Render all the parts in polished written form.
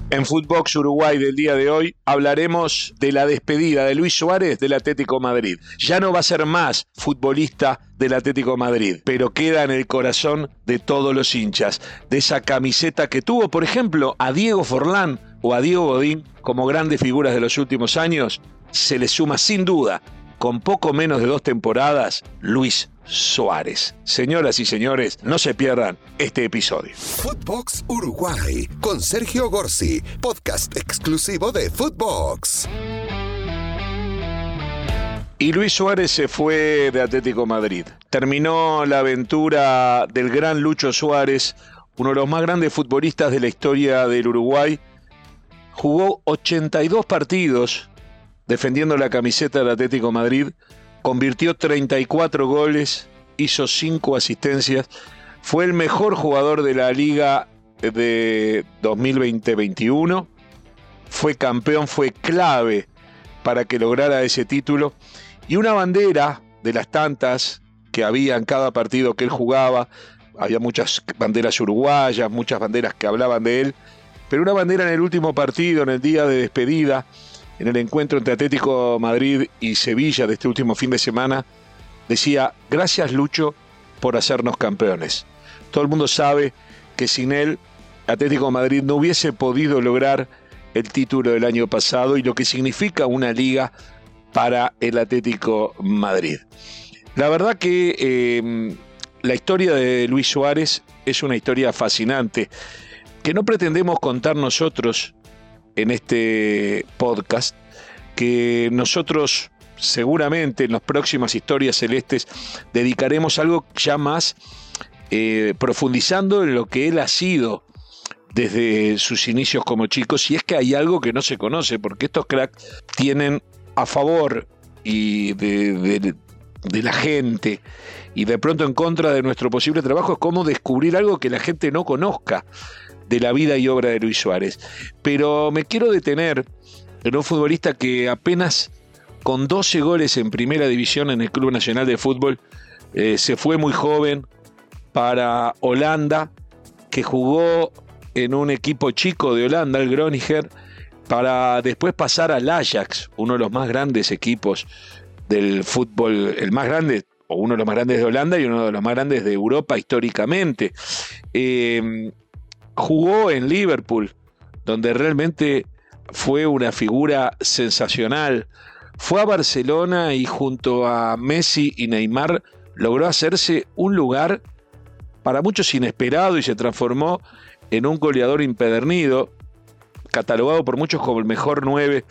En Footbox Uruguay del día de hoy hablaremos de la despedida de Luis Suárez del Atlético Madrid. Ya no va a ser más futbolista del Atlético Madrid, pero queda en el corazón de todos los hinchas, de esa camiseta que tuvo, por ejemplo, a Diego Forlán o a Diego Godín como grandes figuras de los últimos años. Se le suma sin duda, con poco menos de 2 temporadas, Luis Suárez. Señoras y señores, no se pierdan este episodio. Footbox Uruguay con Sergio Gorsi, podcast exclusivo de Footbox. Y Luis Suárez se fue de Atlético Madrid. Terminó la aventura del gran Lucho Suárez, uno de los más grandes futbolistas de la historia del Uruguay. Jugó 82 partidos defendiendo la camiseta del Atlético Madrid. Convirtió 34 goles, hizo 5 asistencias, fue el mejor jugador de la Liga de 2020-21, fue campeón, fue clave para que lograra ese título, y una bandera de las tantas que había en cada partido que él jugaba. Había muchas banderas uruguayas, muchas banderas que hablaban de él, pero una bandera en el último partido, en el día de despedida, en el encuentro entre Atlético Madrid y Sevilla de este último fin de semana, decía: gracias Lucho por hacernos campeones. Todo el mundo sabe que sin él Atlético Madrid no hubiese podido lograr el título del año pasado y lo que significa una liga para el Atlético Madrid. La verdad que la historia de Luis Suárez es una historia fascinante que no pretendemos contar nosotros en este podcast, que nosotros seguramente en las próximas historias celestes dedicaremos algo ya más profundizando en lo que él ha sido desde sus inicios como chico, si es que hay algo que no se conoce, porque estos cracks tienen a favor y de la gente y de pronto en contra de nuestro posible trabajo, es como descubrir algo que la gente no conozca de la vida y obra de Luis Suárez. Pero me quiero detener en un futbolista que apenas con 12 goles en primera división en el Club Nacional de Fútbol se fue muy joven para Holanda, que jugó en un equipo chico de Holanda, el Groningen, para después pasar al Ajax, uno de los más grandes equipos del fútbol, el más grande, o uno de los más grandes de Holanda y uno de los más grandes de Europa históricamente. Jugó en Liverpool, donde realmente fue una figura sensacional. Fue a Barcelona y junto a Messi y Neymar logró hacerse un lugar para muchos inesperado y se transformó en un goleador impedernido, catalogado por muchos como el mejor 9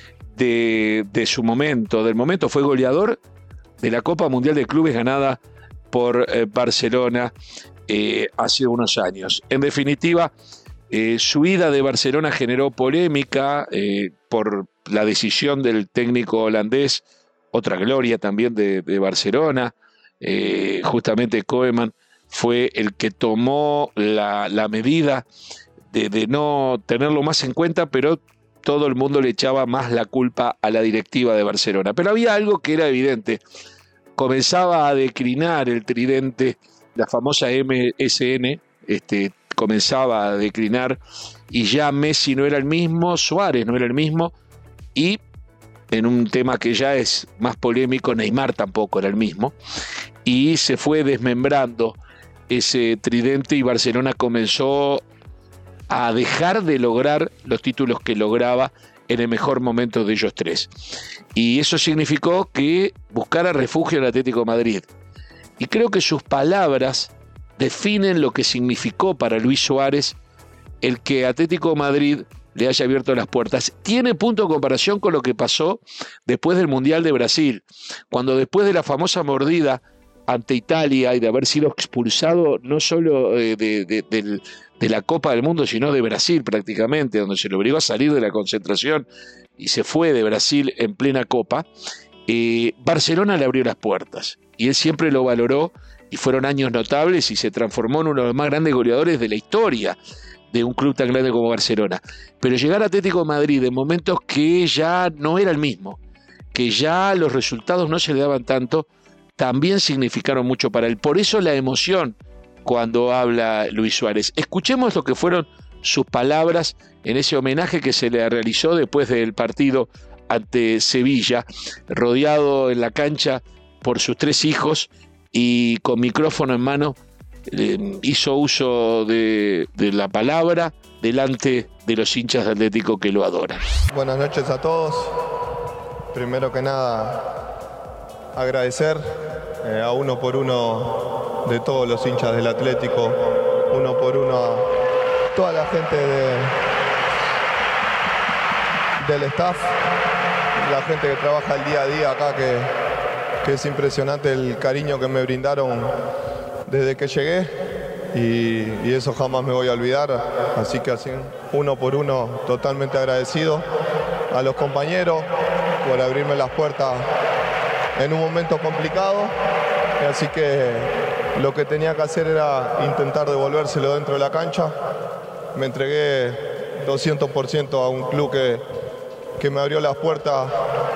de su momento. Del momento fue goleador de la Copa Mundial de Clubes ganada por Barcelona hace unos años. En definitiva, su ida de Barcelona generó polémica por la decisión del técnico holandés, otra gloria también de Barcelona. Justamente Koeman fue el que tomó la medida de no tenerlo más en cuenta, pero todo el mundo le echaba más la culpa a la directiva de Barcelona. Pero había algo que era evidente: comenzaba a declinar el tridente, la famosa MSN, comenzaba a declinar y ya Messi no era el mismo, Suárez no era el mismo, y en un tema que ya es más polémico, Neymar tampoco era el mismo, y se fue desmembrando ese tridente y Barcelona comenzó a dejar de lograr los títulos que lograba en el mejor momento de ellos tres. Y eso significó que buscara refugio en el Atlético de Madrid. Y creo que sus palabras definen lo que significó para Luis Suárez el que Atlético de Madrid le haya abierto las puertas. Tiene punto de comparación con lo que pasó después del Mundial de Brasil, cuando después de la famosa mordida ante Italia y de haber sido expulsado no solo de la Copa del Mundo, sino de Brasil prácticamente, donde se le obligó a salir de la concentración y se fue de Brasil en plena Copa, Barcelona le abrió las puertas y él siempre lo valoró y fueron años notables y se transformó en uno de los más grandes goleadores de la historia de un club tan grande como Barcelona. Pero llegar a Atlético de Madrid en momentos que ya no era el mismo, que ya los resultados no se le daban tanto, también significaron mucho para él. Por eso la emoción cuando habla Luis Suárez. Escuchemos lo que fueron sus palabras en ese homenaje que se le realizó después del partido ante Sevilla, rodeado en la cancha por sus 3 hijos y con micrófono en mano hizo uso de la palabra delante de los hinchas de Atlético que lo adoran. Buenas noches a todos. Primero que nada, agradecer a uno por uno de todos los hinchas del Atlético, uno por uno a toda la gente del staff, la gente que trabaja el día a día acá, que es impresionante el cariño que me brindaron desde que llegué y eso jamás me voy a olvidar, así que así, uno por uno, totalmente agradecido a los compañeros por abrirme las puertas en un momento complicado, así que lo que tenía que hacer era intentar devolvérselo dentro de la cancha. Me entregué 200% a un club que me abrió las puertas.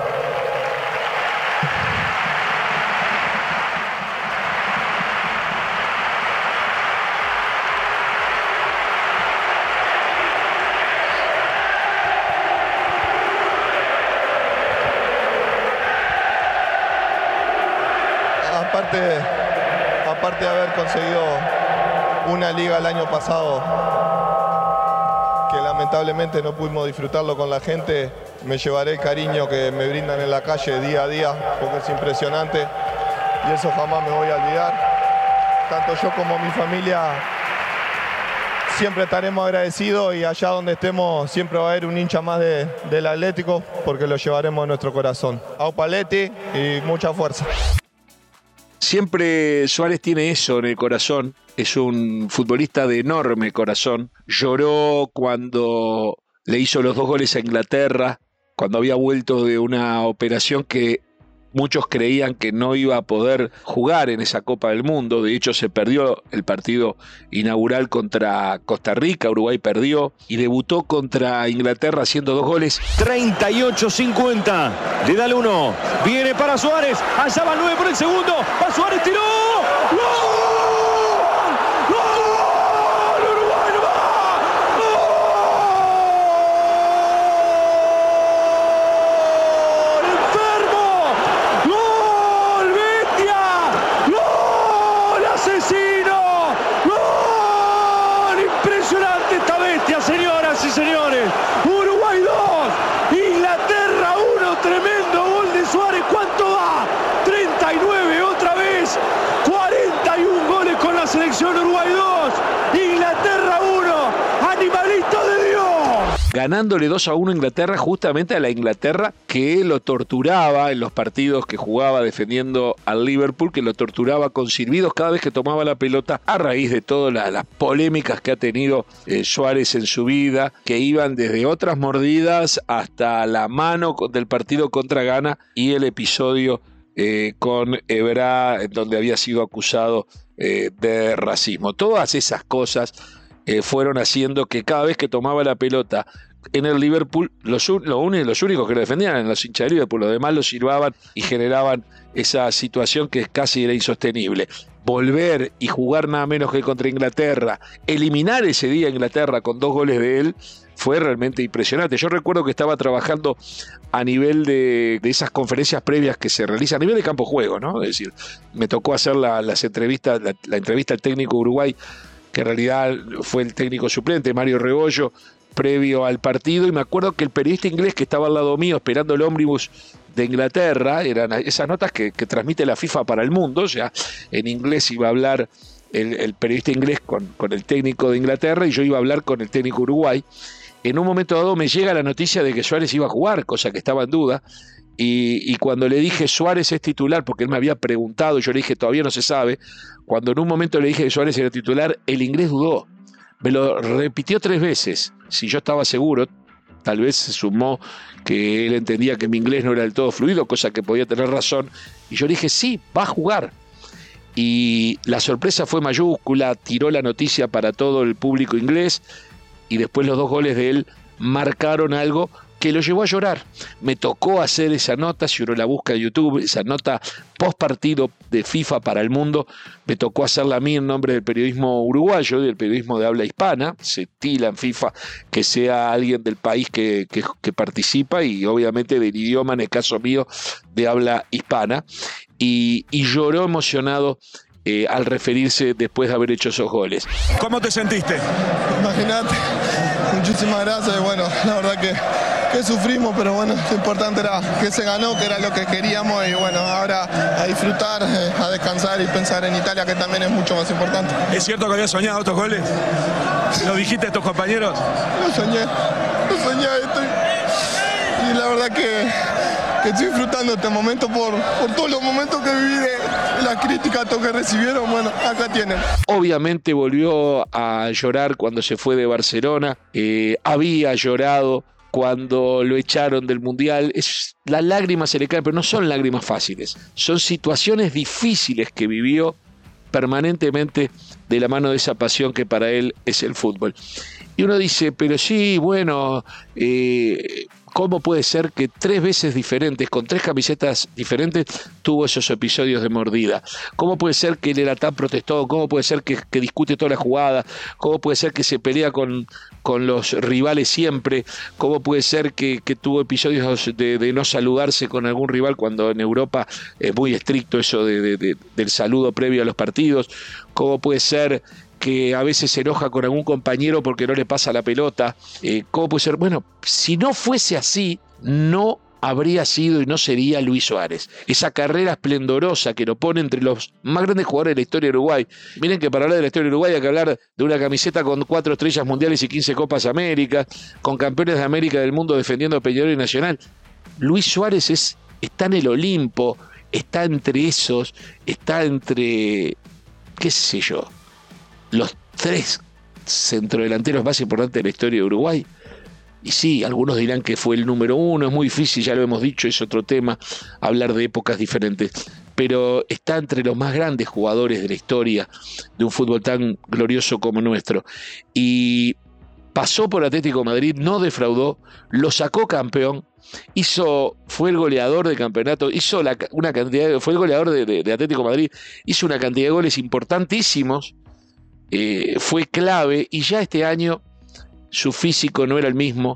Aparte de haber conseguido una liga el año pasado, que lamentablemente no pudimos disfrutarlo con la gente, me llevaré el cariño que me brindan en la calle día a día, porque es impresionante y eso jamás me voy a olvidar. Tanto yo como mi familia siempre estaremos agradecidos y allá donde estemos siempre va a haber un hincha más del Atlético porque lo llevaremos en nuestro corazón. Au Paletti y mucha fuerza. Siempre Suárez tiene eso en el corazón, es un futbolista de enorme corazón. Lloró cuando le hizo los 2 goles a Inglaterra, cuando había vuelto de una operación que muchos creían que no iba a poder jugar en esa Copa del Mundo. De hecho, se perdió el partido inaugural contra Costa Rica, Uruguay perdió y debutó contra Inglaterra haciendo 2 goles. 38-50, le da el 1, viene para Suárez, allá va el 9 por el segundo, va Suárez, tiró, ¡gol! Señoras y señores, Uruguay 2, Inglaterra 1, tremendo gol de Suárez. ¿Cuánto va? 39 otra vez, 41 goles con la selección. Uruguay 2, Inglaterra 1, animalito de Dios. Ganándole 2-1 a Inglaterra, justamente a la Inglaterra que lo torturaba en los partidos que jugaba defendiendo al Liverpool, que lo torturaba con silbidos cada vez que tomaba la pelota, a raíz de todas las polémicas que ha tenido Suárez en su vida, que iban desde otras mordidas hasta la mano del partido contra Ghana y el episodio con Evra, donde había sido acusado de racismo. Todas esas cosas fueron haciendo que cada vez que tomaba la pelota en el Liverpool, los únicos que lo defendían eran los hinchas de Liverpool, los demás lo silbaban y generaban esa situación que casi era insostenible. Volver y jugar nada menos que contra Inglaterra, eliminar ese día a Inglaterra con 2 goles de él, fue realmente impresionante. Yo recuerdo que estaba trabajando a nivel de esas conferencias previas que se realizan, a nivel de campo juego, ¿no? Es decir, me tocó hacer las entrevistas, la entrevista al técnico de Uruguay, que en realidad fue el técnico suplente, Mario Rebollo, previo al partido, y me acuerdo que el periodista inglés que estaba al lado mío esperando el ómnibus de Inglaterra, eran esas notas que transmite la FIFA para el mundo, o sea, en inglés iba a hablar el periodista inglés con el técnico de Inglaterra y yo iba a hablar con el técnico Uruguay. En un momento dado me llega la noticia de que Suárez iba a jugar, cosa que estaba en duda, y cuando le dije Suárez es titular, porque él me había preguntado, yo le dije todavía no se sabe, cuando en un momento le dije que Suárez era titular, el inglés dudó, me lo repitió 3 veces, si yo estaba seguro, tal vez se sumó que él entendía que mi inglés no era del todo fluido, cosa que podía tener razón, y yo le dije sí, va a jugar. Y la sorpresa fue mayúscula, tiró la noticia para todo el público inglés, y después los 2 goles de él marcaron algo que lo llevó a llorar. Me tocó hacer esa nota, si uno la busca en YouTube, esa nota post partido de FIFA para el mundo, me tocó hacerla a mí en nombre del periodismo uruguayo, del periodismo de habla hispana. Se estila en FIFA que sea alguien del país que participa y obviamente del idioma, en el caso mío, de habla hispana. Y lloró emocionado al referirse después de haber hecho esos goles. ¿Cómo te sentiste? Imagínate, muchísimas gracias. Bueno, la verdad que sufrimos, pero bueno, lo importante era que se ganó, que era lo que queríamos, y bueno, ahora a disfrutar, a descansar y pensar en Italia, que también es mucho más importante. ¿Es cierto que habías soñado estos goles? ¿Lo dijiste a tus compañeros? Lo soñé, y la verdad que estoy disfrutando este momento por todos los momentos que viví de las críticas que recibieron. Bueno, acá tienen. Obviamente volvió a llorar cuando se fue de Barcelona, había llorado cuando lo echaron del Mundial. Las lágrimas se le caen, pero no son lágrimas fáciles, son situaciones difíciles que vivió permanentemente de la mano de esa pasión que para él es el fútbol. Y uno dice, pero sí, bueno, ¿cómo puede ser que 3 veces diferentes, con 3 camisetas diferentes, tuvo esos episodios de mordida? ¿Cómo puede ser que él era tan protestado? ¿Cómo puede ser que discute toda la jugada? ¿Cómo puede ser que se pelea con los rivales siempre? ¿Cómo puede ser que tuvo episodios de no saludarse con algún rival cuando en Europa es muy estricto eso del saludo previo a los partidos? ¿Cómo puede ser que a veces se enoja con algún compañero porque no le pasa la pelota? ¿Cómo puede ser? Bueno, si no fuese así, no habría sido y no sería Luis Suárez. Esa carrera esplendorosa que lo pone entre los más grandes jugadores de la historia de Uruguay. Miren que para hablar de la historia de Uruguay hay que hablar de una camiseta con 4 estrellas mundiales y 15 Copas América, con campeones de América del mundo defendiendo a Peñarol y Nacional. Luis Suárez está en el Olimpo, está entre esos, está entre, qué sé yo, los 3 centrodelanteros más importantes de la historia de Uruguay. Y sí, algunos dirán que fue el número 1, es muy difícil, ya lo hemos dicho, es otro tema, hablar de épocas diferentes, pero está entre los más grandes jugadores de la historia de un fútbol tan glorioso como nuestro. Y pasó por Atlético de Madrid, no defraudó, lo sacó campeón, fue el goleador de campeonato, fue el goleador de Atlético de Madrid, hizo una cantidad de goles importantísimos, fue clave, y ya este año su físico no era el mismo,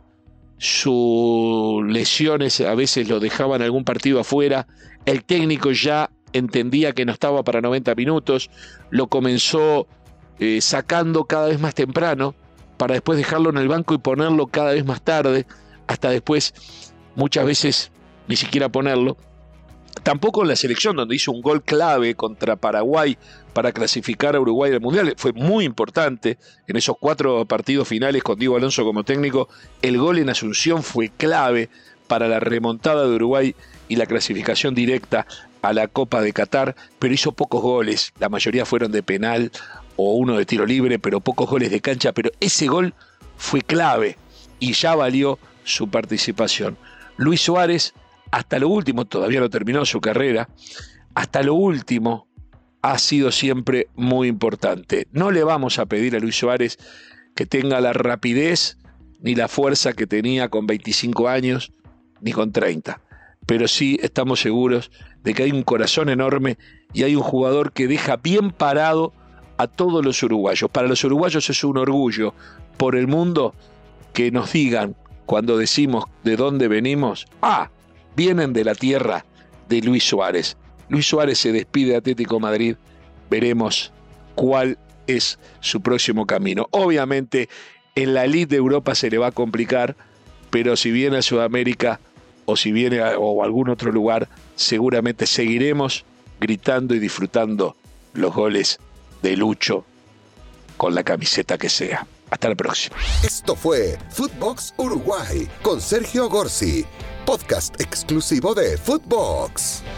sus lesiones a veces lo dejaban algún partido afuera, el técnico ya entendía que no estaba para 90 minutos, lo comenzó sacando cada vez más temprano, para después dejarlo en el banco y ponerlo cada vez más tarde, hasta después muchas veces ni siquiera ponerlo. Tampoco en la selección, donde hizo un gol clave contra Paraguay para clasificar a Uruguay al Mundial, fue muy importante en esos 4 partidos finales con Diego Alonso como técnico. El gol en Asunción fue clave para la remontada de Uruguay y la clasificación directa a la Copa de Qatar, pero hizo pocos goles, la mayoría fueron de penal o uno de tiro libre, pero pocos goles de cancha, pero ese gol fue clave y ya valió su participación. Luis Suárez, hasta lo último, todavía no terminó su carrera, hasta lo último ha sido siempre muy importante. No le vamos a pedir a Luis Suárez que tenga la rapidez ni la fuerza que tenía con 25 años ni con 30, pero sí estamos seguros de que hay un corazón enorme y hay un jugador que deja bien parado a todos los uruguayos. Para los uruguayos es un orgullo por el mundo que nos digan cuando decimos de dónde venimos, vienen de la tierra de Luis Suárez. Luis Suárez se despide de Atlético de Madrid, veremos cuál es su próximo camino. Obviamente en la elite de Europa se le va a complicar, pero si viene a Sudamérica o si viene a algún otro lugar, seguramente seguiremos gritando y disfrutando los goles de Lucho con la camiseta que sea. Hasta la próxima. Esto fue Footbox Uruguay con Sergio Gorsi, podcast exclusivo de Footbox.